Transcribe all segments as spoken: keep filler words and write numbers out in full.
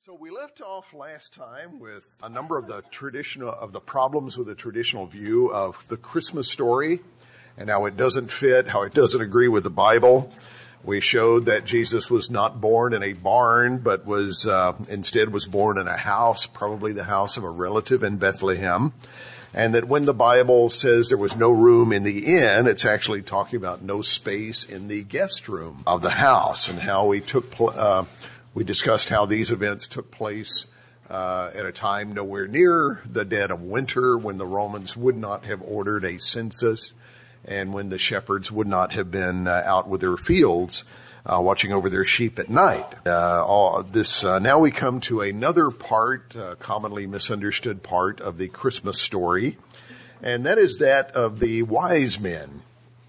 So we left off last time with a number of the traditional of the problems with the traditional view of the Christmas story and how it doesn't fit, how it doesn't agree with the Bible. We showed that Jesus was not born in a barn, but was uh, instead was born in a house, probably the house of a relative in Bethlehem. And that when the Bible says there was no room in the inn, it's actually talking about no space in the guest room of the house, and how we took pl- uh, we discussed how these events took place uh, at a time nowhere near the dead of winter, when the Romans would not have ordered a census, and when the shepherds would not have been uh, out with their fields uh, watching over their sheep at night. Uh, all this uh, now we come to another part, uh, commonly misunderstood part of the Christmas story, and that is that of the wise men.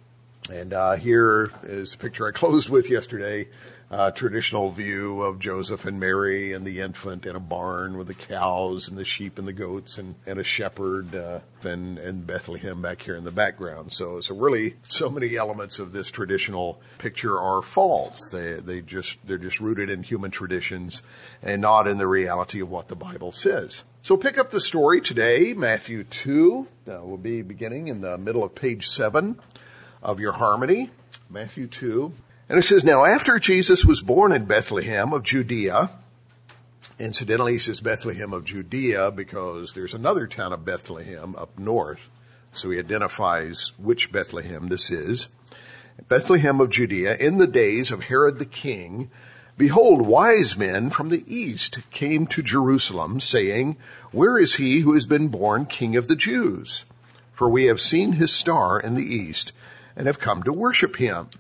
And uh, here is the picture I closed with yesterday. Uh, traditional view of Joseph and Mary and the infant in a barn with the cows and the sheep and the goats and, and a shepherd uh, and, and Bethlehem back here in the background. So, so really, so many elements of this traditional picture are false. They, they just, they're just rooted in human traditions and not in the reality of what the Bible says. So pick up the story today, Matthew two. Uh, we'll be beginning in the middle of page seven of your Harmony, Matthew two. And it says, now after Jesus was born in Bethlehem of Judea, incidentally he says Bethlehem of Judea because there's another town of Bethlehem up north, so he identifies which Bethlehem this is. Bethlehem of Judea, in the days of Herod the king, behold, wise men from the east came to Jerusalem, saying, where is he who has been born King of the Jews? For we have seen his star in the east and have come to worship him.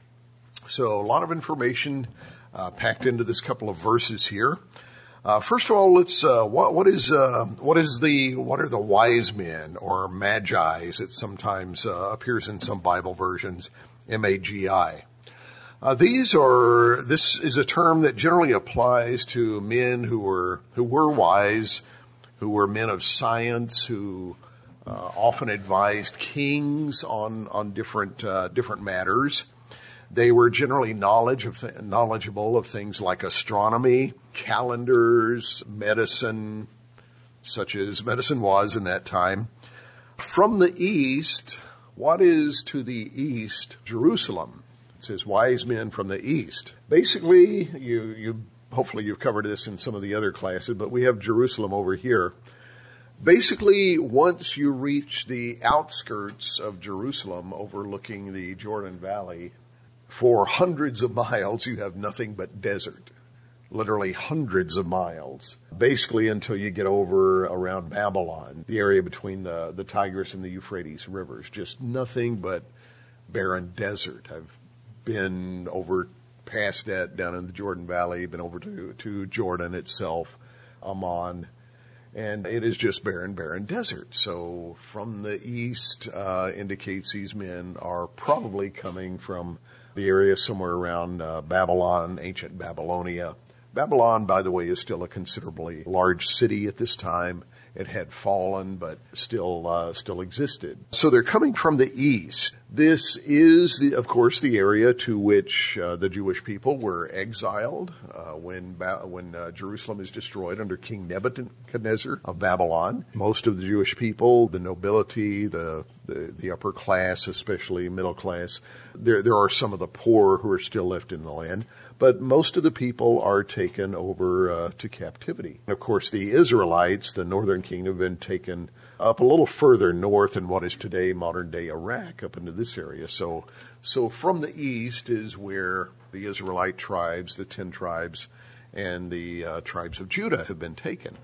So a lot of information uh, packed into this couple of verses here. Uh, first of all, let's uh, what, what is uh, what is the what are the wise men, or magi, as it sometimes uh, appears in some Bible versions, M A G I. Uh, these are this is a term that generally applies to men who were who were wise, who were men of science, who uh, often advised kings on on different uh, different matters. They were generally knowledge of th- knowledgeable of things like astronomy, calendars, medicine, such as medicine was in that time. From the east, what is to the east? Jerusalem. It says wise men from the east. Basically, you, you hopefully you've covered this in some of the other classes, but we have Jerusalem over here. Basically, once you reach the outskirts of Jerusalem, overlooking the Jordan Valley, for hundreds of miles, you have nothing but desert. Literally hundreds of miles. Basically until you get over around Babylon, the area between the, the Tigris and the Euphrates rivers. Just nothing but barren desert. I've been over past that down in the Jordan Valley, been over to, to Jordan itself, Amman. And it is just barren, barren desert. So from the east uh, indicates these men are probably coming from the area somewhere around uh, Babylon, ancient Babylonia. Babylon, by the way, is still a considerably large city at this time. It had fallen, but still uh, still existed. So they're coming from the east. This is, the, of course, the area to which uh, the Jewish people were exiled uh, when ba- when uh, Jerusalem is destroyed under King Nebuchadnezzar of Babylon. Most of the Jewish people, the nobility, the the, the upper class, especially middle class, there there are some of the poor who are still left in the land, but most of the people are taken over uh, to captivity. Of course, the Israelites, the northern kingdom, have been taken up a little further north in what is today modern-day Iraq, up into this area. So, so from the east is where the Israelite tribes, the ten tribes, and the uh, tribes of Judah have been taken.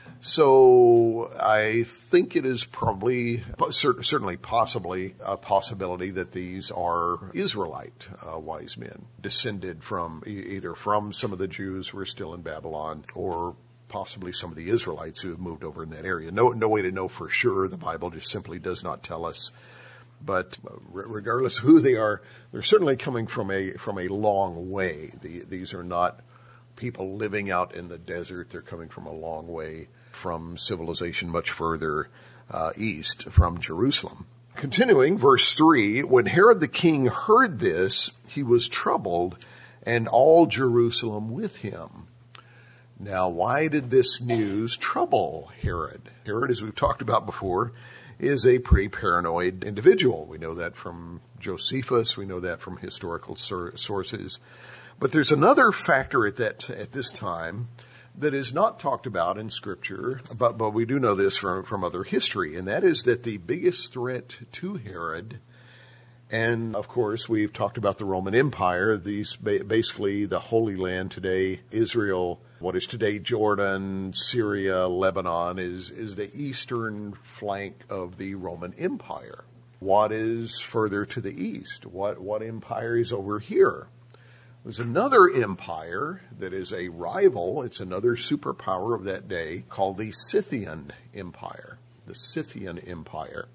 So I think it is probably, certainly possibly, a possibility that these are Israelite uh, wise men, descended from either from some of the Jews who are still in Babylon, or possibly some of the Israelites who have moved over in that area. No, no way to know for sure. The Bible just simply does not tell us. But regardless of who they are, they're certainly coming from a from a long way. The, these are not people living out in the desert. They're coming from a long way from civilization much further uh, east from Jerusalem. Continuing, verse three, when Herod the king heard this, he was troubled, and all Jerusalem with him. Now, why did this news trouble Herod? Herod, as we've talked about before, is a pretty paranoid individual. We know that from Josephus. We know that from historical sur- sources. But there's another factor at that at this time that is not talked about in Scripture, but, but we do know this from, from other history, and that is that the biggest threat to Herod, and of course we've talked about the Roman Empire, these basically the Holy Land today, Israel, what is today Jordan, Syria, Lebanon, is, is the eastern flank of the Roman Empire. What is further to the east? What, what empire is over here? There's another empire that is a rival. It's another superpower of that day called the Scythian Empire. The Scythian Empire.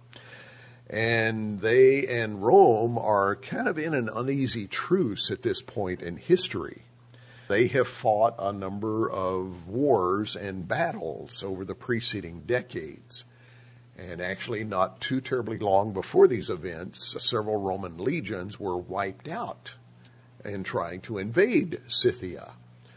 And they and Rome are kind of in an uneasy truce at this point in history. They have fought a number of wars and battles over the preceding decades. And actually not too terribly long before these events, several Roman legions were wiped out in trying to invade Scythia.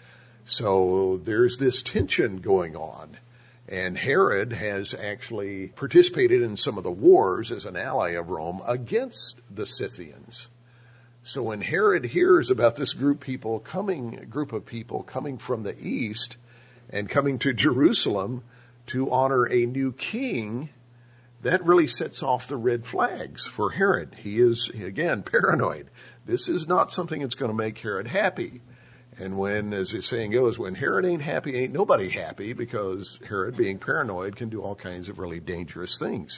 So there's this tension going on. And Herod has actually participated in some of the wars as an ally of Rome against the Scythians. So when Herod hears about this group people coming, group of people coming from the east and coming to Jerusalem to honor a new king, that really sets off the red flags for Herod. He is, again, paranoid. This is not something that's going to make Herod happy. And when, as the saying goes, when Herod ain't happy, ain't nobody happy, because Herod, being paranoid, can do all kinds of really dangerous things.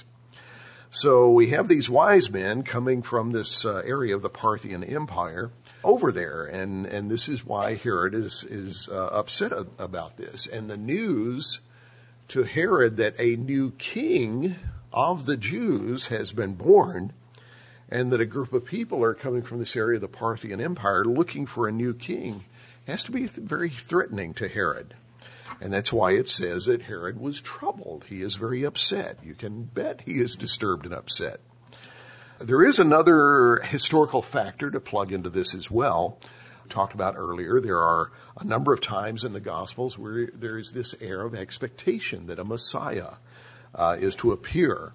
So we have these wise men coming from this uh, area of the Parthian Empire over there, and, and this is why Herod is, is uh, upset about this. And the news to Herod that a new king of the Jews has been born, and that a group of people are coming from this area of the Parthian Empire looking for a new king, has to be very threatening to Herod. And that's why it says that Herod was troubled. He is very upset. You can bet he is disturbed and upset. There is another historical factor to plug into this as well. We talked about earlier, there are a number of times in the Gospels where there is this air of expectation that a Messiah uh, is to appear.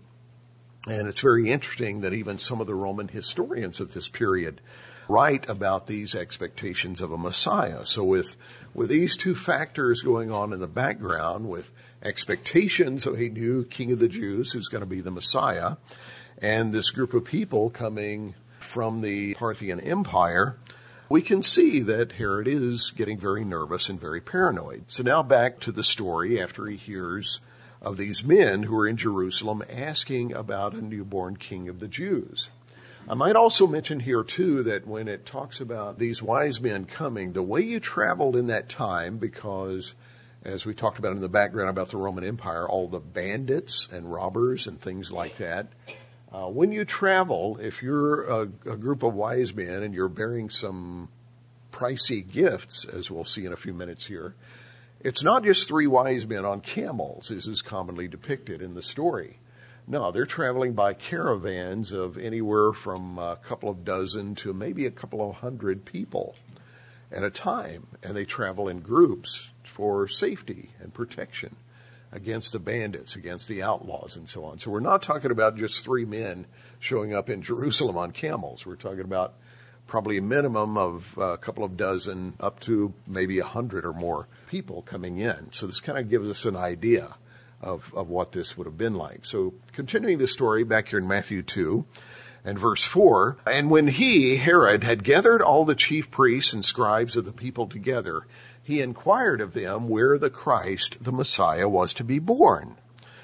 And it's very interesting that even some of the Roman historians of this period write about these expectations of a Messiah. So with, with these two factors going on in the background, with expectations of a new king of the Jews who's going to be the Messiah, and this group of people coming from the Parthian Empire, we can see that Herod is getting very nervous and very paranoid. So now back to the story after he hears of these men who are in Jerusalem asking about a newborn king of the Jews. I might also mention here, too, that when it talks about these wise men coming, the way you traveled in that time, because, as we talked about in the background about the Roman Empire, all the bandits and robbers and things like that, uh, when you travel, if you're a, a group of wise men and you're bearing some pricey gifts, as we'll see in a few minutes here, it's not just three wise men on camels, as is commonly depicted in the story. No, they're traveling by caravans of anywhere from a couple of dozen to maybe a couple of hundred people at a time. And they travel in groups for safety and protection against the bandits, against the outlaws, and so on. So we're not talking about just three men showing up in Jerusalem on camels. We're talking about probably a minimum of a couple of dozen up to maybe a hundred or more people coming in. So this kind of gives us an idea of, of what this would have been like. So continuing the story back here in Matthew two and verse four, and when he, Herod, had gathered all the chief priests and scribes of the people together, he inquired of them where the Christ, the Messiah, was to be born.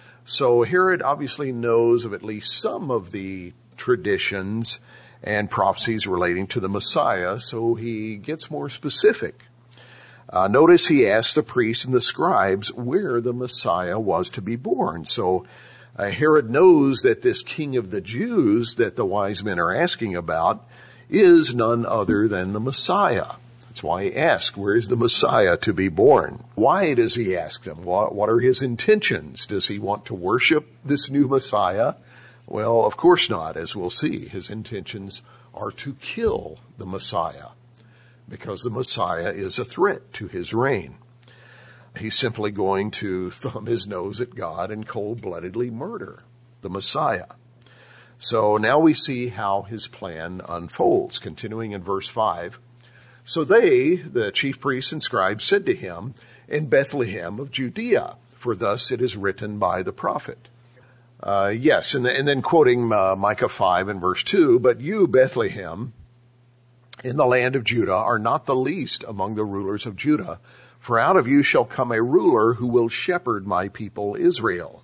So Herod obviously knows of at least some of the traditions and prophecies relating to the Messiah, so he gets more specific. Uh, notice he asked the priests and the scribes where the Messiah was to be born. So uh, Herod knows that this king of the Jews that the wise men are asking about is none other than the Messiah. That's why he asked, where is the Messiah to be born? Why does he ask them? What, what are his intentions? Does he want to worship this new Messiah? Well, of course not, as we'll see. His intentions are to kill the Messiah, because the Messiah is a threat to his reign. He's simply going to thumb his nose at God and cold-bloodedly murder the Messiah. So now we see how his plan unfolds. Continuing in verse five. So they, the chief priests and scribes, said to him, in Bethlehem of Judea, for thus it is written by the prophet. Uh, yes, and, the, and then quoting uh, Micah five and verse two, but you, Bethlehem, in the land of Judah, are not the least among the rulers of Judah, for out of you shall come a ruler who will shepherd my people Israel.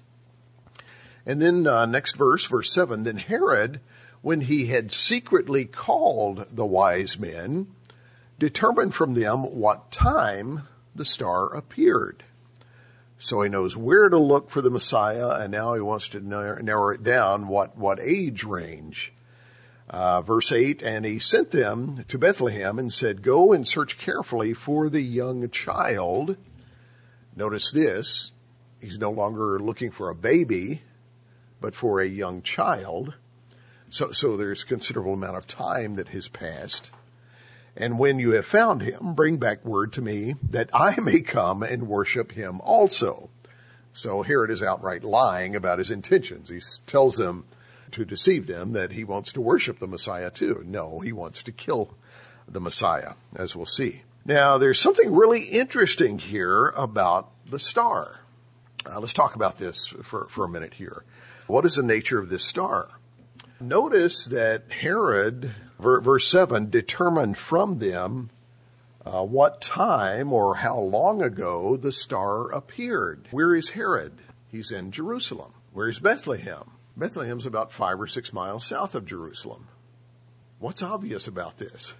And then uh, next verse, verse seven, then Herod, when he had secretly called the wise men, determined from them what time the star appeared. So he knows where to look for the Messiah, and now he wants to narrow it down what, what age range. Uh, verse eight, and he sent them to Bethlehem and said, go and search carefully for the young child. Notice this, he's no longer looking for a baby, but for a young child. So, so there's a considerable amount of time that has passed. And when you have found him, bring back word to me that I may come and worship him also. So Herod is outright lying about his intentions. He tells them to deceive them that he wants to worship the Messiah too. No, he wants to kill the Messiah, as we'll see. Now, there's something really interesting here about the star. Uh, let's talk about this for, for a minute here. What is the nature of this star? Notice that Herod, verse seven, determined from them uh, what time or how long ago the star appeared. Where is Herod? He's in Jerusalem. Where is Bethlehem? Bethlehem's about five or six miles south of Jerusalem. What's obvious about this?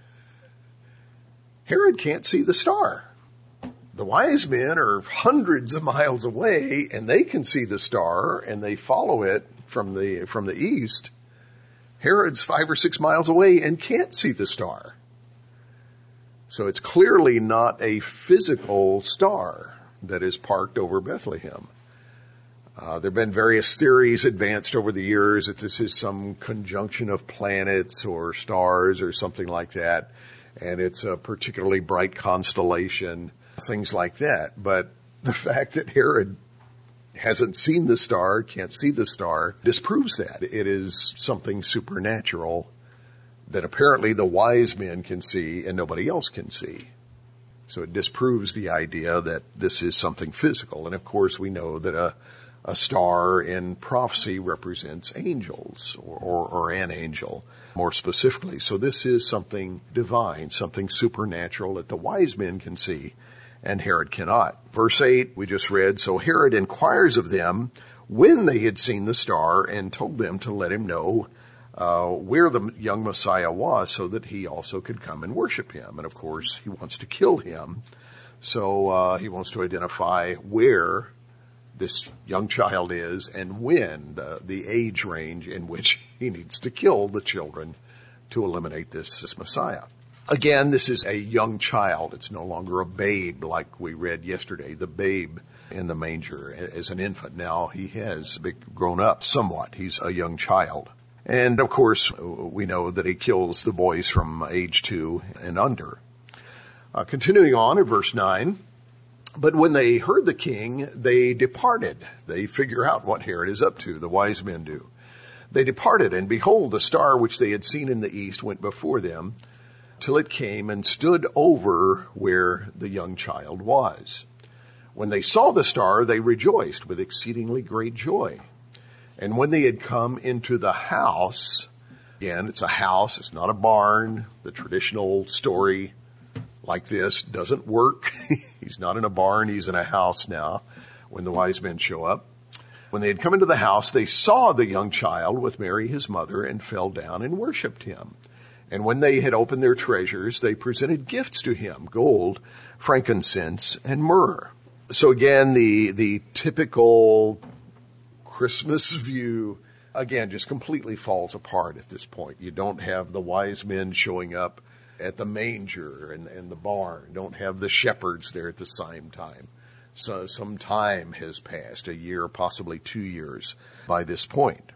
Herod can't see the star. The wise men are hundreds of miles away, and they can see the star, and they follow it from the from the east. Herod's five or six miles away and can't see the star. So it's clearly not a physical star that is parked over Bethlehem. Uh, there have been various theories advanced over the years that this is some conjunction of planets or stars or something like that, and it's a particularly bright constellation, things like that. But the fact that Herod hasn't seen the star, can't see the star, disproves that. It is something supernatural that apparently the wise men can see and nobody else can see. So it disproves the idea that this is something physical. And of course we know that a, a star in prophecy represents angels or, or, or an angel more specifically. So this is something divine, something supernatural that the wise men can see and Herod cannot. Verse eight, we just read, so Herod inquires of them when they had seen the star and told them to let him know uh, where the young Messiah was so that he also could come and worship him. And of course, he wants to kill him. So uh, he wants to identify where this young child is and when, the, the age range in which he needs to kill the children to eliminate this, this Messiah. Again, this is a young child. It's no longer a babe like we read yesterday, the babe in the manger as an infant. Now he has grown up somewhat. He's a young child. And of course, we know that he kills the boys from age two and under. Uh, continuing on in verse nine, but when they heard the king, they departed. They figure out what Herod is up to, the wise men do. They departed, and behold, the star which they had seen in the east went before them, till it came and stood over where the young child was. When they saw the star, they rejoiced with exceedingly great joy. And when they had come into the house, again, it's a house, it's not a barn. The traditional story like this doesn't work. He's not in a barn, he's in a house now when the wise men show up. When they had come into the house, they saw the young child with Mary his mother and fell down and worshipped him. And when they had opened their treasures, they presented gifts to him, gold, frankincense, and myrrh. So again, the, the typical Christmas view, again, just completely falls apart at this point. You don't have the wise men showing up at the manger and, and the barn. Don't have the shepherds there at the same time. So some time has passed, a year, possibly two years by this point.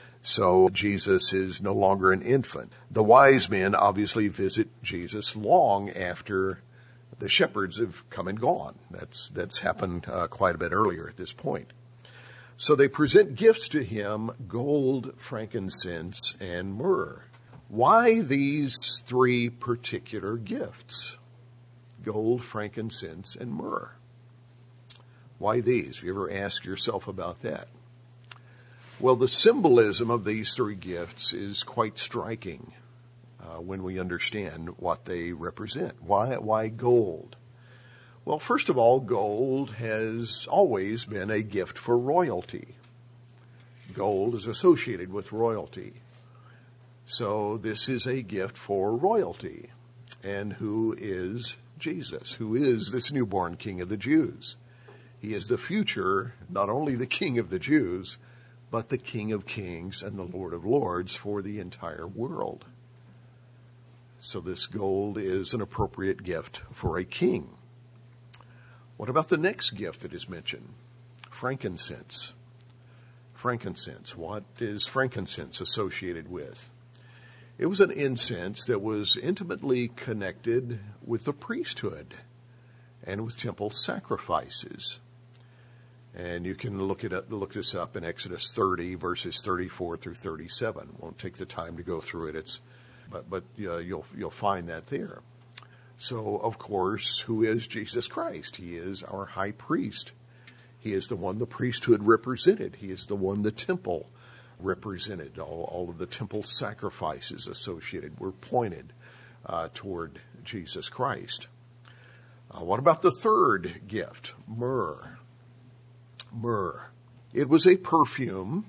So Jesus is no longer an infant. The wise men obviously visit Jesus long after the shepherds have come and gone. That's, that's happened uh, quite a bit earlier at this point. So they present gifts to him, gold, frankincense, and myrrh. Why these three particular gifts? Gold, frankincense, and myrrh. Why these? Have you ever asked yourself about that? Well, the symbolism of these three gifts is quite striking uh, when we understand what they represent. Why, why gold? Well, first of all, gold has always been a gift for royalty. Gold is associated with royalty. So this is a gift for royalty. And who is Jesus? Who is this newborn King of the Jews? He is the future, not only the King of the Jews, but the King of Kings and the Lord of Lords for the entire world. So this gold is an appropriate gift for a king. What about the next gift that is mentioned? Frankincense. Frankincense. What is frankincense associated with? It was an incense that was intimately connected with the priesthood and with temple sacrifices. And you can look it up, look this up in Exodus thirty, verses thirty-four through thirty-seven. Won't take the time to go through it. It's, but but uh, you'll you'll find that there. So of course, who is Jesus Christ? He is our high priest. He is the one the priesthood represented. He is the one the temple represented. All all of the temple sacrifices associated were pointed uh, toward Jesus Christ. Uh, what about the third gift? Myrrh. Myrrh. It was a perfume,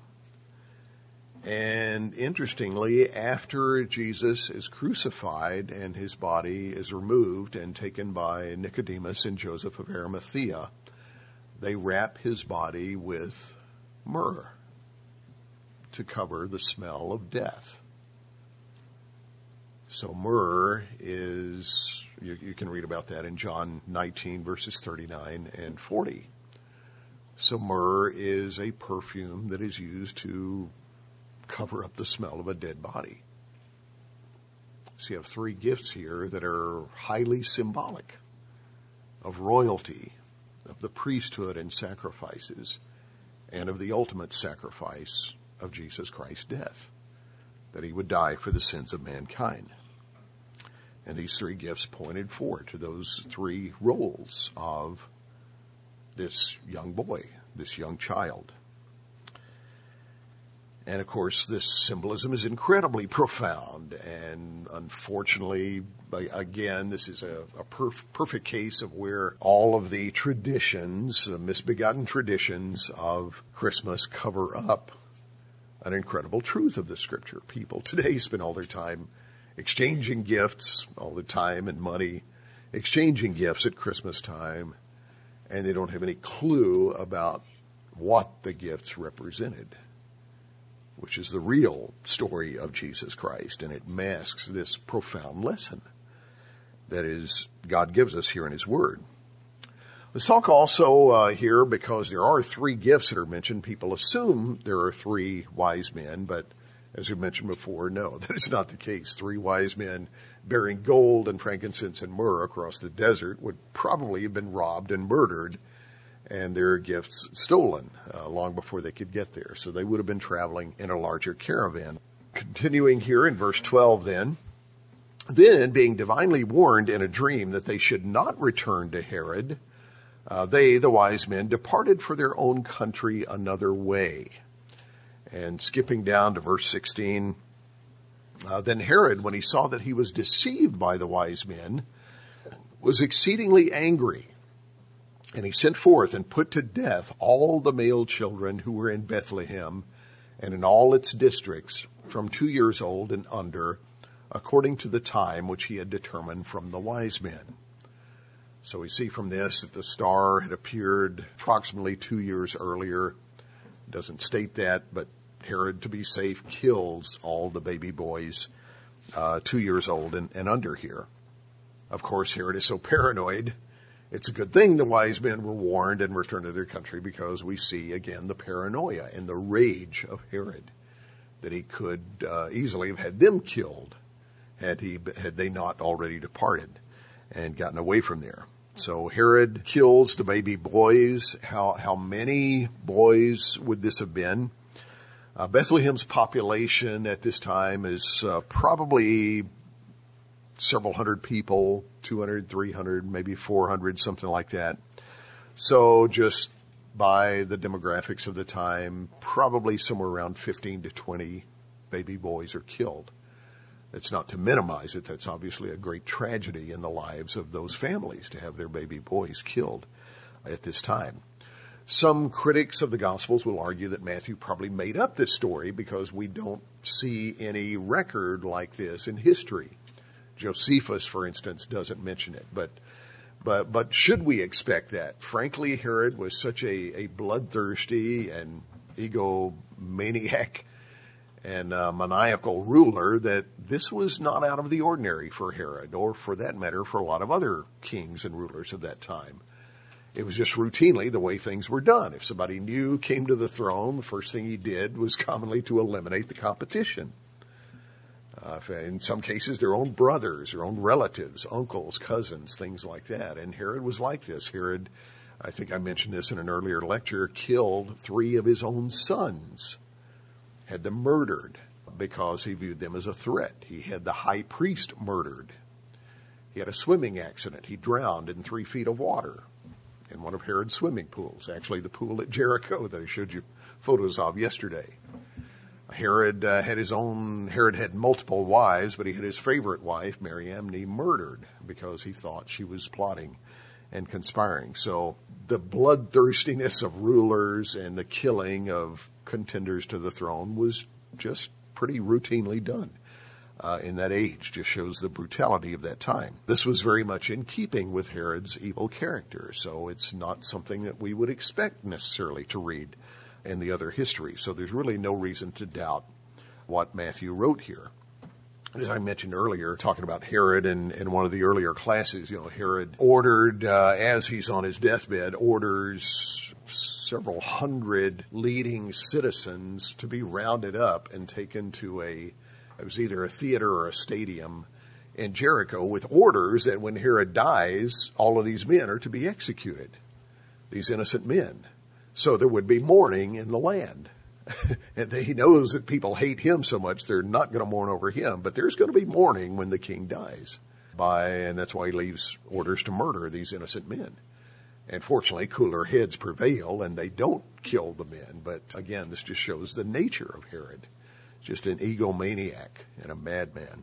and interestingly, after Jesus is crucified and his body is removed and taken by Nicodemus and Joseph of Arimathea, they wrap his body with myrrh to cover the smell of death. So myrrh is, you, you can read about that in John nineteen, verses thirty-nine and forty. So myrrh is a perfume that is used to cover up the smell of a dead body. So you have three gifts here that are highly symbolic of royalty, of the priesthood and sacrifices, and of the ultimate sacrifice of Jesus Christ's death, that he would die for the sins of mankind. And these three gifts pointed forward to those three roles of this young boy, this young child. And of course, this symbolism is incredibly profound. And unfortunately, again, this is a, a perf- perfect case of where all of the traditions, the misbegotten traditions of Christmas cover up an incredible truth of the Scripture. People today spend all their time exchanging gifts, all the time and money, exchanging gifts at Christmas time, and they don't have any clue about what the gifts represented, which is the real story of Jesus Christ, and it masks this profound lesson that is God gives us here in his word. Let's talk also uh, here, because there are three gifts that are mentioned. People assume there are three wise men, but as we mentioned before, no, that is not the case. Three wise men bearing gold and frankincense and myrrh across the desert would probably have been robbed and murdered, and their gifts stolen uh, long before they could get there. So they would have been traveling in a larger caravan. Continuing here in verse twelve then, then being divinely warned in a dream that they should not return to Herod, uh, they, the wise men, departed for their own country another way. And skipping down to verse sixteen, uh, then Herod, when he saw that he was deceived by the wise men, was exceedingly angry. And he sent forth and put to death all the male children who were in Bethlehem and in all its districts from two years old and under, according to the time which he had determined from the wise men. So we see from this that the star had appeared approximately two years earlier. It doesn't state that, but Herod, to be safe, kills all the baby boys uh, two years old and, and under here. Of course, Herod is so paranoid. It's a good thing the wise men were warned and returned to their country, because we see, again, the paranoia and the rage of Herod, that he could uh, easily have had them killed had he had they not already departed. and gotten away from there. So Herod kills the baby boys. How, how many boys would this have been? Uh, Bethlehem's population at this time is uh, probably several hundred people, two hundred, three hundred, maybe four hundred, something like that. So just by the demographics of the time, probably somewhere around fifteen to twenty baby boys are killed. It's not to minimize it. That's obviously a great tragedy in the lives of those families to have their baby boys killed at this time. Some critics of the Gospels will argue that Matthew probably made up this story because we don't see any record like this in history. Josephus, for instance, doesn't mention it. But but but should we expect that? Frankly, Herod was such a, a bloodthirsty and egomaniac and uh, maniacal ruler that this was not out of the ordinary for Herod, or for that matter, for a lot of other kings and rulers of that time. It was just routinely the way things were done. If somebody new came to the throne, the first thing he did was commonly to eliminate the competition. Uh, in some cases, their own brothers, their own relatives, uncles, cousins, things like that. And Herod was like this. Herod, I think I mentioned this in an earlier lecture, killed three of his own sons, had them murdered because he viewed them as a threat. He had the high priest murdered. He had a swimming accident. He drowned in three feet of water in one of Herod's swimming pools, actually the pool at Jericho that I showed you photos of yesterday. Herod uh, had his own, Herod had multiple wives, but he had his favorite wife, Mariamne, murdered because he thought she was plotting and conspiring. So the bloodthirstiness of rulers and the killing of contenders to the throne was just pretty routinely done uh, in that age. Just shows the brutality of that time. This was very much in keeping with Herod's evil character, so it's not something that we would expect necessarily to read in the other history. So there's really no reason to doubt what Matthew wrote here. As I mentioned earlier, talking about Herod in, in one of the earlier classes, you know, Herod ordered, uh, as he's on his deathbed, orders several hundred leading citizens to be rounded up and taken to a, it was either a theater or a stadium in Jericho, with orders that when Herod dies, all of these men are to be executed, these innocent men. So there would be mourning in the land. And he knows that people hate him so much, they're not going to mourn over him. But there's going to be mourning when the king dies. By, and that's why he leaves orders to murder these innocent men. And fortunately, cooler heads prevail, and they don't kill the men. But again, this just shows the nature of Herod. Just an egomaniac and a madman.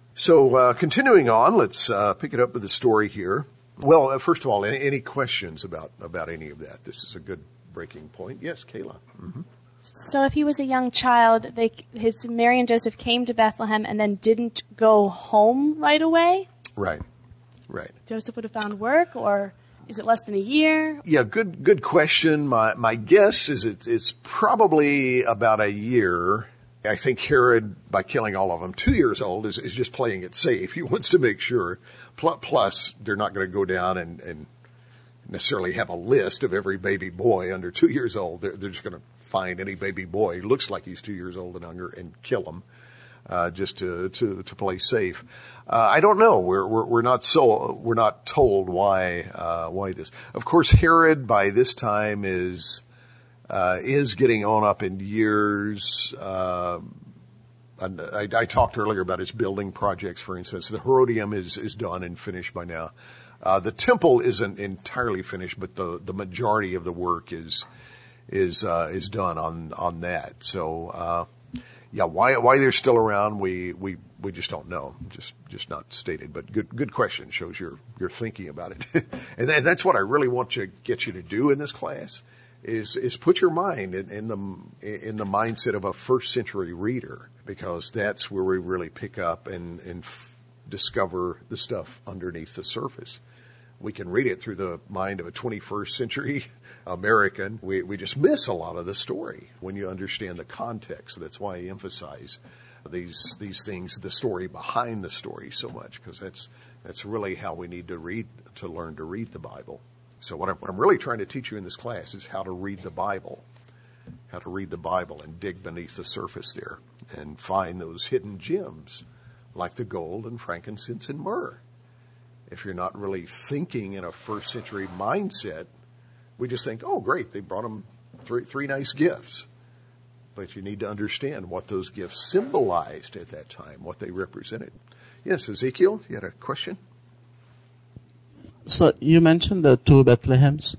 So uh, continuing on, let's uh, pick it up with the story here. Well, uh, first of all, any, any questions about, about any of that? This is a good breaking point. Yes, Kayla. Mm-hmm. So if he was a young child, they, his Mary and Joseph came to Bethlehem and then didn't go home right away? Right, right. Joseph would have found work, or is it less than a year? Yeah, good good question. My my guess is it, it's probably about a year. I think Herod, by killing all of them, two years old, is, is just playing it safe. He wants to make sure. Plus, they're not going to go down and, and necessarily have a list of every baby boy under two years old. They're, they're just going to find any baby boy who looks like he's two years old and younger and kill him, uh, just to, to, to play safe. Uh, I don't know. We're, we're, we're not so, we're not told why, uh, why this. Of course, Herod by this time is, uh, is getting on up in years. Uh, and I, I talked earlier about his building projects, for instance. The Herodium is, is done and finished by now. Uh, the temple isn't entirely finished, but the, the majority of the work is, is, uh, is done on, on that. So, uh, yeah, why, why they're still around, we, we, we just don't know. Just, just not stated, but good, good question. Shows you're, you're thinking about it. and, and that's what I really want to get you to do in this class is, is put your mind in, in the, in the mindset of a first century reader, because that's where we really pick up and, and f- discover the stuff underneath the surface. We can read it through the mind of a twenty-first century American. We, we just miss a lot of the story when you understand the context. That's why I emphasize these, these things, the story behind the story so much, because that's, that's really how we need to read, to learn to read the Bible. So what I'm, what I'm really trying to teach you in this class is how to read the Bible, how to read the Bible and dig beneath the surface there and find those hidden gems like the gold and frankincense and myrrh. if you're not really thinking in a first century mindset, we just think, oh, great, they brought them three, three nice gifts. But you need to understand what those gifts symbolized at that time, what they represented. Yes, Ezekiel, you had a question? So you mentioned the two Bethlehems,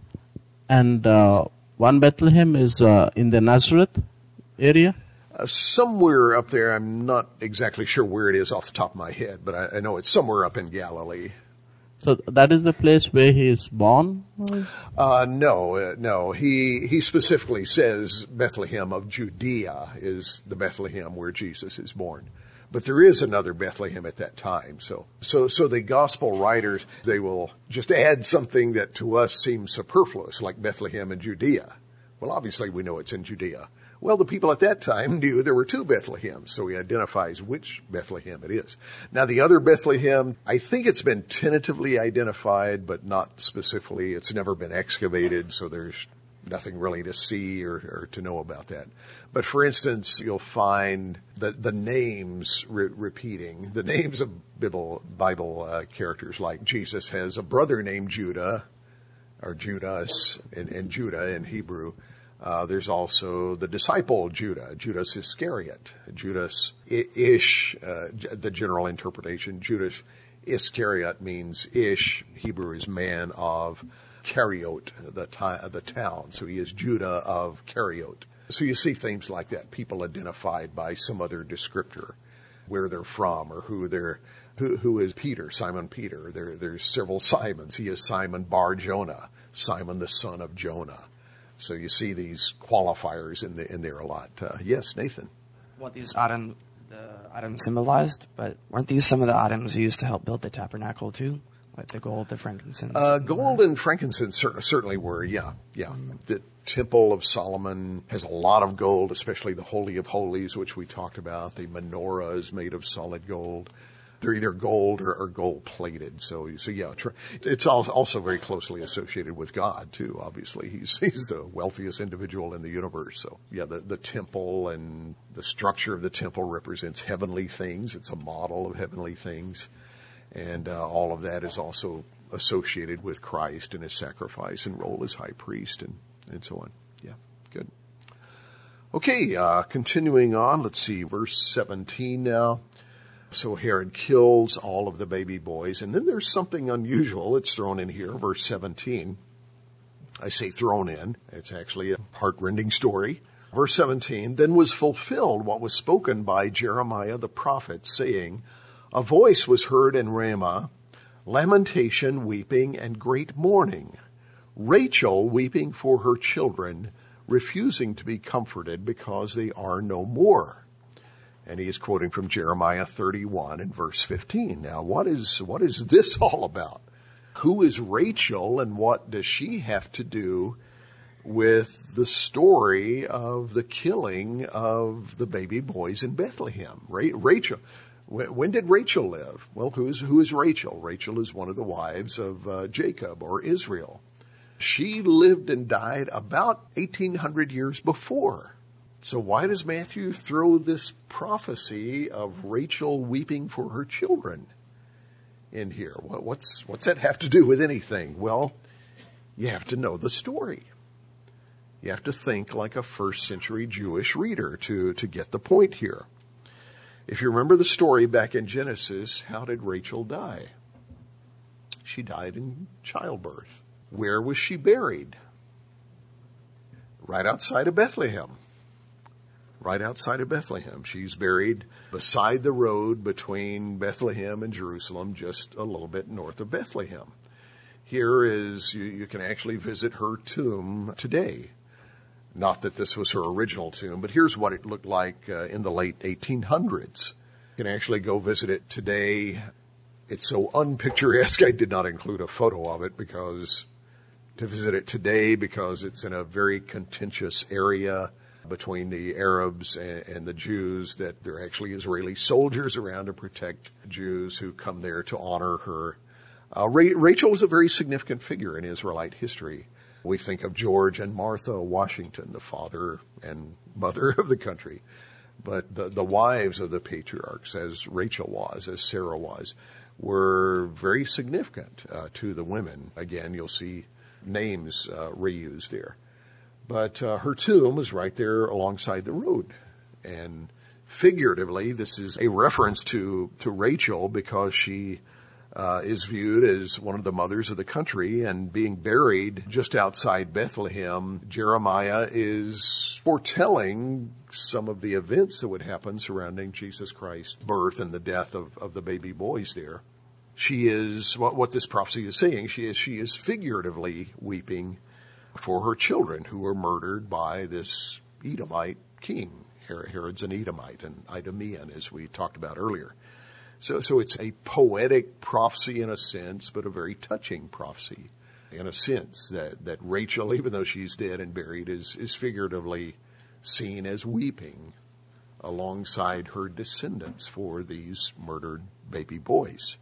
and uh, one Bethlehem is uh, in the Nazareth area? Uh, somewhere up there, I'm not exactly sure where it is off the top of my head, but I, I know it's somewhere up in Galilee. So that is the place where he is born? Uh, no, uh, no. He he specifically says Bethlehem of Judea is the Bethlehem where Jesus is born. But there is another Bethlehem at that time. So, so, so the gospel writers, they will just add something that to us seems superfluous, like Bethlehem in Judea. Well, obviously we know it's in Judea. Well, the people at that time knew there were two Bethlehems, so he identifies which Bethlehem it is. Now, the other Bethlehem, I think it's been tentatively identified, but not specifically. It's never been excavated, so there's nothing really to see or, or to know about that. But for instance, you'll find the, the names re- repeating, the names of Bible, Bible uh, characters, like Jesus has a brother named Judah, or Judas, in, in Judah in Hebrew. Uh, there's also the disciple Judah, Judas Iscariot, Judas Ish, uh, the general interpretation, Judas Iscariot means Ish, Hebrew is man of Keriot, the, t- the town. So he is Judah of Keriot. So you see things like that, people identified by some other descriptor, where they're from or who they're, who, who is Peter, Simon Peter. There, there's several Simons. He is Simon Bar Jonah, Simon the son of Jonah. So you see these qualifiers in, the, in there a lot. Uh, yes, Nathan. What these items, the items symbolized, but weren't these some of the items used to help build the tabernacle too? Like the gold, the frankincense? Uh, gold and frankincense cer- certainly were, yeah, yeah. Mm-hmm. The Temple of Solomon has a lot of gold, especially the Holy of Holies, which we talked about. The menorah is made of solid gold. They're either gold or, or gold-plated. So, so yeah, tr- it's also very closely associated with God, too, obviously. He's, he's the wealthiest individual in the universe. So, yeah, the, the temple and the structure of the temple represents heavenly things. It's a model of heavenly things. And uh, all of that is also associated with Christ and his sacrifice and role as high priest and, and so on. Yeah, good. Okay, uh, continuing on, let's see, verse seventeen now. So Herod kills all of the baby boys. And then there's something unusual that's thrown in here, verse seventeen. I say thrown in. It's actually a heart-rending story. Verse seventeen, then was fulfilled what was spoken by Jeremiah the prophet, saying, a voice was heard in Ramah, lamentation, weeping, and great mourning. Rachel weeping for her children, refusing to be comforted because they are no more. And he is quoting from Jeremiah thirty-one and verse fifteen. Now, what is, what is this all about? Who is Rachel and what does she have to do with the story of the killing of the baby boys in Bethlehem? Ra- Rachel. When did Rachel live? Well, who is, who is Rachel? Rachel is one of the wives of uh, Jacob or Israel. She lived and died about eighteen hundred years before. So why does Matthew throw this prophecy of Rachel weeping for her children in here? What's, what's that have to do with anything? Well, you have to know the story. You have to think like a first century Jewish reader to, to get the point here. If you remember the story back in Genesis, how did Rachel die? She died in childbirth. Where was she buried? Right outside of Bethlehem. Right outside of Bethlehem. She's buried beside the road between Bethlehem and Jerusalem, just a little bit north of Bethlehem. Here is, you, you can actually visit her tomb today. Not that this was her original tomb, but here's what it looked like uh, in the late eighteen hundreds. You can actually go visit it today. It's so unpicturesque, I did not include a photo of it because to visit it today because it's in a very contentious area between the Arabs and, and the Jews, that there are actually Israeli soldiers around to protect Jews who come there to honor her. Uh, Ra- Rachel was a very significant figure in Israelite history. We think of George and Martha Washington, the father and mother of the country. But the, the wives of the patriarchs, as Rachel was, as Sarah was, were very significant uh, to the women. Again, you'll see names uh, reused there. But uh, her tomb was right there alongside the road. And figuratively, this is a reference to, to Rachel because she uh, is viewed as one of the mothers of the country, and being buried just outside Bethlehem, Jeremiah is foretelling some of the events that would happen surrounding Jesus Christ's birth and the death of, of the baby boys there. She is, what, what this prophecy is saying, she is, she is figuratively weeping for her children who were murdered by this Edomite king. Herod's an Edomite, an Idumean, as we talked about earlier. So, so it's a poetic prophecy in a sense, but a very touching prophecy in a sense that, that Rachel, even though she's dead and buried, is, is figuratively seen as weeping alongside her descendants for these murdered baby boys.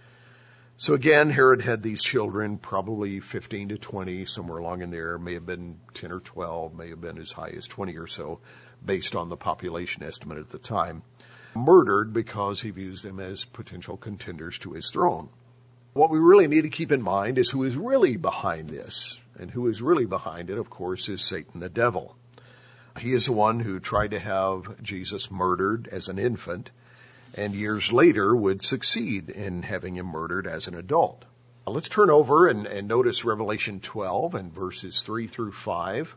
So again, Herod had these children, probably fifteen to twenty, somewhere along in there, may have been ten or twelve, may have been as high as twenty or so, based on the population estimate at the time, murdered because he views them as potential contenders to his throne. What we really need to keep in mind is who is really behind this. And who is really behind it, of course, is Satan the devil. He is the one who tried to have Jesus murdered as an infant, and years later would succeed in having him murdered as an adult. Now let's turn over and, and notice Revelation twelve and verses three through five.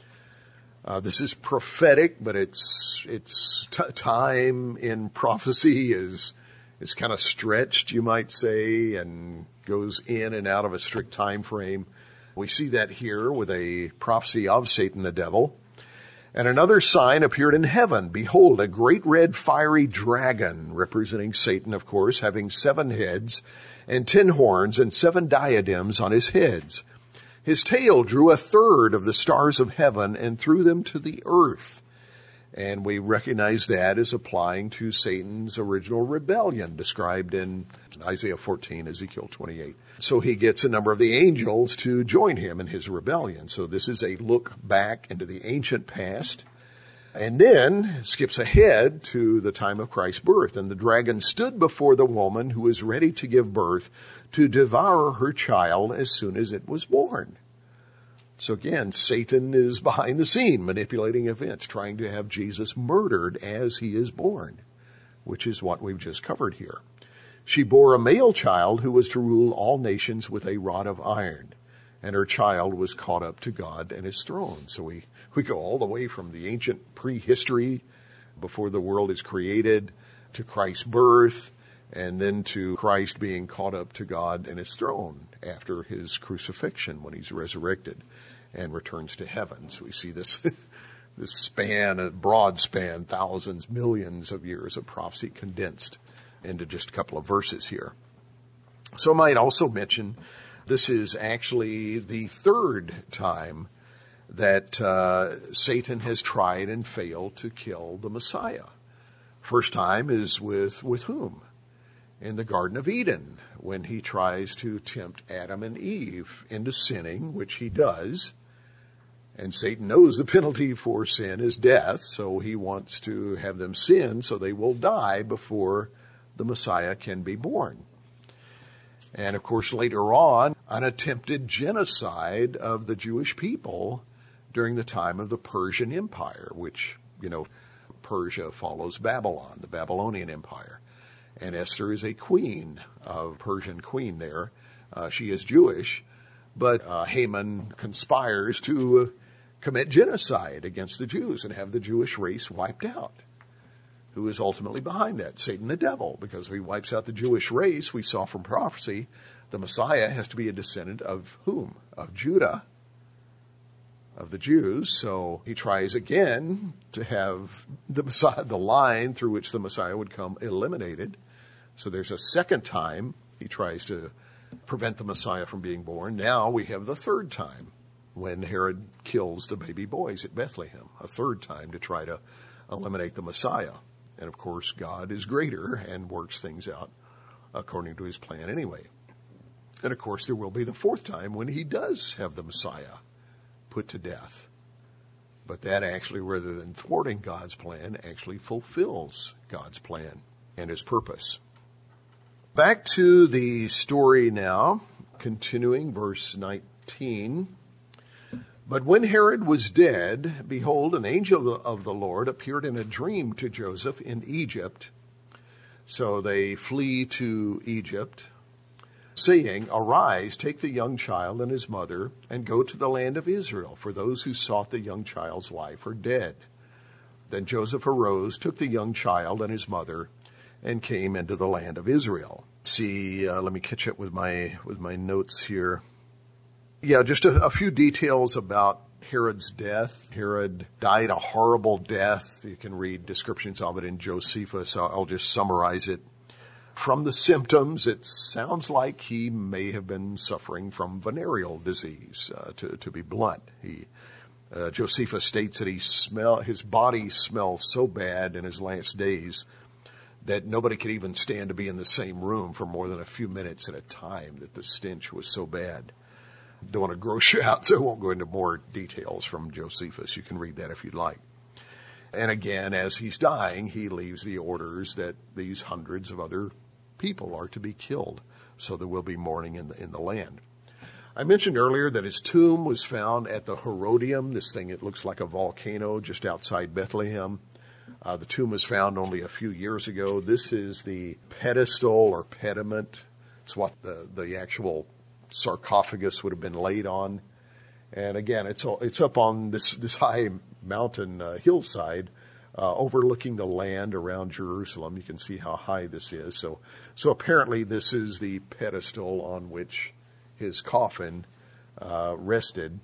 Uh, this is prophetic, but it's it's t- time in prophecy is is kind of stretched, you might say, and goes in and out of a strict time frame. We see that here with a prophecy of Satan the devil. And another sign appeared in heaven. Behold, a great red fiery dragon, representing Satan, of course, having seven heads and ten horns and seven diadems on his heads. His tail drew a third of the stars of heaven and threw them to the earth. And we recognize that as applying to Satan's original rebellion described in Isaiah fourteen, Ezekiel twenty-eight. So he gets a number of the angels to join him in his rebellion. So this is a look back into the ancient past. And then skips ahead to the time of Christ's birth. And the dragon stood before the woman who was ready to give birth to devour her child as soon as it was born. So again, Satan is behind the scene, manipulating events, trying to have Jesus murdered as he is born, which is what we've just covered here. She bore a male child who was to rule all nations with a rod of iron, and her child was caught up to God and his throne. So we, we go all the way from the ancient prehistory, before the world is created, to Christ's birth, and then to Christ being caught up to God and his throne after his crucifixion when he's resurrected and returns to heaven. So we see this this span, a broad span, thousands, millions of years of prophecy condensed into just a couple of verses here. So I might also mention this is actually the third time that uh, Satan has tried and failed to kill the Messiah. First time is with, with whom? In the Garden of Eden, when he tries to tempt Adam and Eve into sinning, which he does. And Satan knows the penalty for sin is death, so he wants to have them sin so they will die before the Messiah can be born. And of course, later on, an attempted genocide of the Jewish people during the time of the Persian Empire, which, you know, Persia follows Babylon, the Babylonian Empire. And Esther is a queen, a Persian queen there. Uh, she is Jewish, but uh, Haman conspires to uh, commit genocide against the Jews and have the Jewish race wiped out. Who is ultimately behind that? Satan the devil, because if he wipes out the Jewish race, we saw from prophecy, the Messiah has to be a descendant of whom? Of Judah, of the Jews. So he tries again to have the Messiah, the line through which the Messiah would come, eliminated. So there's a second time he tries to prevent the Messiah from being born. Now we have the third time when Herod kills the baby boys at Bethlehem, a third time to try to eliminate the Messiah. And of course, God is greater and works things out according to his plan anyway. And of course, there will be the fourth time when he does have the Messiah put to death. But that actually, rather than thwarting God's plan, actually fulfills God's plan and his purpose. Back to the story now, continuing verse nineteen. But when Herod was dead, behold, an angel of the Lord appeared in a dream to Joseph in Egypt. So they flee to Egypt, saying, Arise, take the young child and his mother, and go to the land of Israel, for those who sought the young child's life are dead. Then Joseph arose, took the young child and his mother, and came into the land of Israel. See, uh, let me catch up with my with my notes here. Yeah, just a, a few details about Herod's death. Herod died a horrible death. You can read descriptions of it in Josephus. I'll, I'll just summarize it. From the symptoms, it sounds like he may have been suffering from venereal disease, uh, to, to be blunt. He, uh, Josephus states that he smell, his body smelled so bad in his last days that nobody could even stand to be in the same room for more than a few minutes at a time, that the stench was so bad. Don't want to gross you out, so I won't go into more details from Josephus. You can read that if you'd like. And again, as he's dying, he leaves the orders that these hundreds of other people are to be killed. So there will be mourning in the, in the land. I mentioned earlier that his tomb was found at the Herodium, this thing, it looks like a volcano just outside Bethlehem. Uh, the tomb was found only a few years ago. This is the pedestal or pediment. It's what the, the actual sarcophagus would have been laid on. And again, it's all, it's up on this, this high mountain uh, hillside, uh, overlooking the land around Jerusalem. You can see how high this is. So, so apparently this is the pedestal on which his coffin, uh, rested.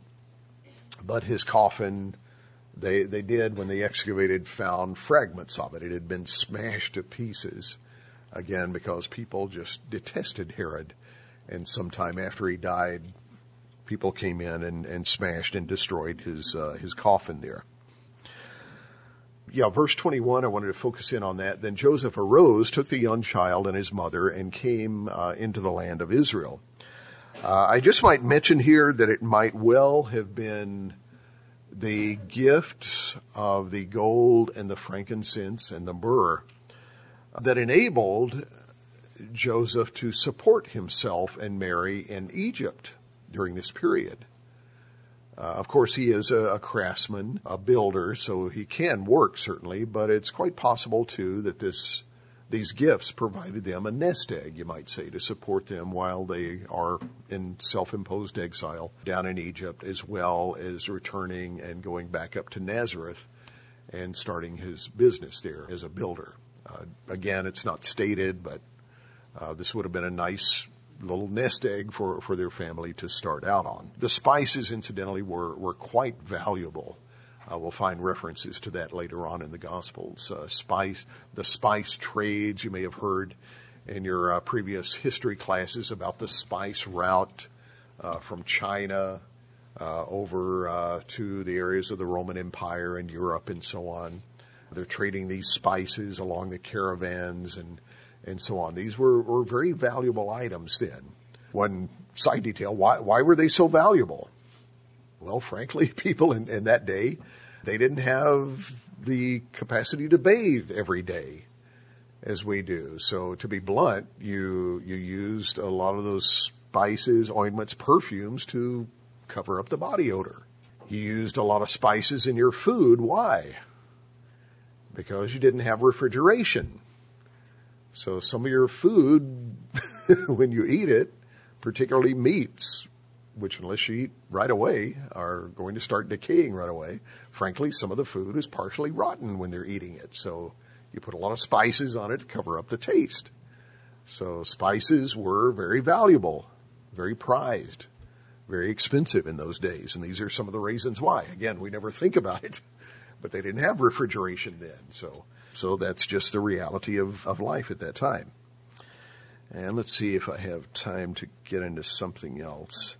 But his coffin, they, they did, when they excavated, found fragments of it. It had been smashed to pieces. Again, because people just detested Herod. And sometime after he died, people came in and, and smashed and destroyed his uh, his coffin there. Yeah, verse twenty-one, I wanted to focus in on that. Then Joseph arose, took the young child and his mother, and came uh, into the land of Israel. Uh, I just might mention here that it might well have been the gift of the gold and the frankincense and the myrrh that enabled Joseph to support himself and Mary in Egypt during this period. Uh, of course, he is a, a craftsman, a builder, so he can work certainly, but it's quite possible too that this these gifts provided them a nest egg, you might say, to support them while they are in self-imposed exile down in Egypt, as well as returning and going back up to Nazareth and starting his business there as a builder. Uh, again, it's not stated, but Uh, this would have been a nice little nest egg for, for their family to start out on. The spices, incidentally, were, were quite valuable. Uh, we'll find references to that later on in the Gospels. Uh, spice, the spice trades, you may have heard in your uh, previous history classes about the spice route uh, from China uh, over uh, to the areas of the Roman Empire and Europe and so on. They're trading these spices along the caravans and and so on. These were, were very valuable items then. One side detail, why, why were they so valuable? Well, frankly, people in, in that day, they didn't have the capacity to bathe every day as we do. So to be blunt, you, you used a lot of those spices, ointments, perfumes to cover up the body odor. You used a lot of spices in your food. Why? Because you didn't have refrigeration. So some of your food, when you eat it, particularly meats, which unless you eat right away, are going to start decaying right away. Frankly, some of the food is partially rotten when they're eating it. So you put a lot of spices on it to cover up the taste. So spices were very valuable, very prized, very expensive in those days. And these are some of the reasons why. Again, we never think about it, but they didn't have refrigeration then. So So that's just the reality of, of life at that time. And let's see if I have time to get into something else.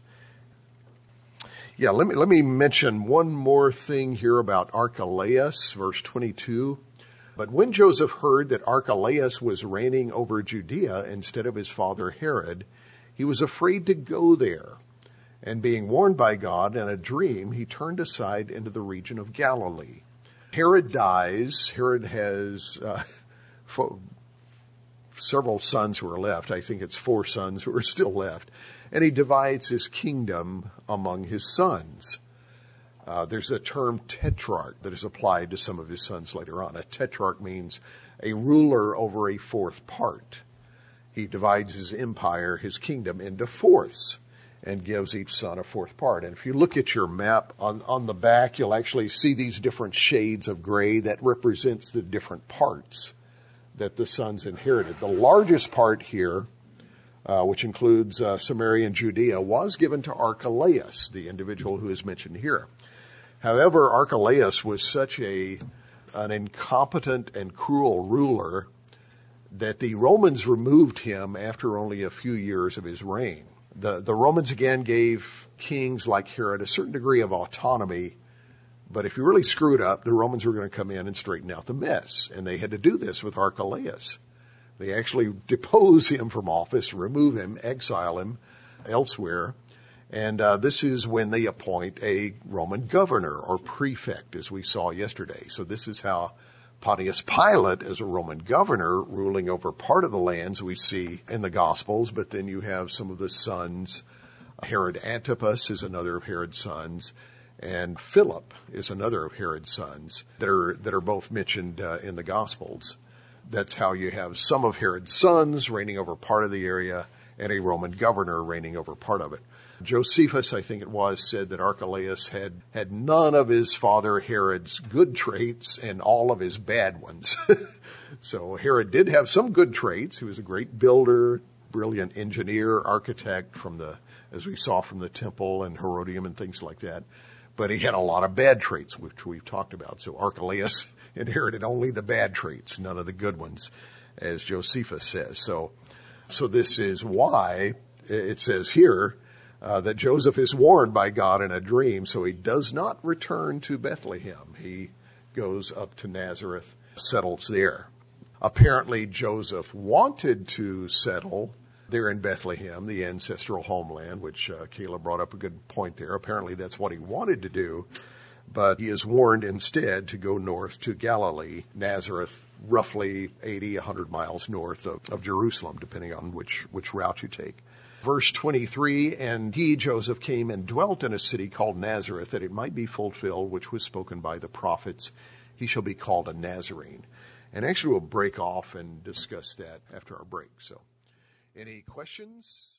Yeah, let me, let me mention one more thing here about Archelaus, verse twenty-two. But when Joseph heard that Archelaus was reigning over Judea instead of his father Herod, he was afraid to go there. And being warned by God in a dream, he turned aside into the region of Galilee. Herod dies. Herod has uh, fo- several sons who are left. I think it's four sons who are still left. And he divides his kingdom among his sons. Uh, there's a term tetrarch that is applied to some of his sons later on. A tetrarch means a ruler over a fourth part. He divides his empire, his kingdom, into fourths and gives each son a fourth part. And if you look at your map on, on the back, you'll actually see these different shades of gray that represents the different parts that the sons inherited. The largest part here, uh, which includes uh, Samaria and Judea, was given to Archelaus, the individual who is mentioned here. However, Archelaus was such a an incompetent and cruel ruler that the Romans removed him after only a few years of his reign. The, the Romans again gave kings like Herod a certain degree of autonomy, but if you really screwed up, the Romans were going to come in and straighten out the mess, and they had to do this with Archelaus. They actually depose him from office, remove him, exile him elsewhere, and uh, this is when they appoint a Roman governor or prefect, as we saw yesterday. So this is how Pontius Pilate, as a Roman governor, ruling over part of the lands we see in the Gospels, but then you have some of the sons. Herod Antipas is another of Herod's sons, and Philip is another of Herod's sons that are that are both mentioned uh, in the Gospels. That's how you have some of Herod's sons reigning over part of the area and a Roman governor reigning over part of it. Josephus, I think it was, said that Archelaus had, had none of his father Herod's good traits and all of his bad ones. So Herod did have some good traits. He was a great builder, brilliant engineer, architect from the, as we saw from the temple and Herodium and things like that. But he had a lot of bad traits, which we've talked about. So Archelaus inherited only the bad traits, none of the good ones, as Josephus says. So, so this is why it says here, Uh, that Joseph is warned by God in a dream, so he does not return to Bethlehem. He goes up to Nazareth, settles there. Apparently, Joseph wanted to settle there in Bethlehem, the ancestral homeland, which uh, Kayla brought up a good point there. Apparently, that's what he wanted to do, but he is warned instead to go north to Galilee, Nazareth, roughly eighty, one hundred miles north of, of Jerusalem, depending on which, which route you take. Verse twenty-three, and he, Joseph, came and dwelt in a city called Nazareth, that it might be fulfilled, which was spoken by the prophets. He shall be called a Nazarene. And actually we'll break off and discuss that after our break. So, any questions?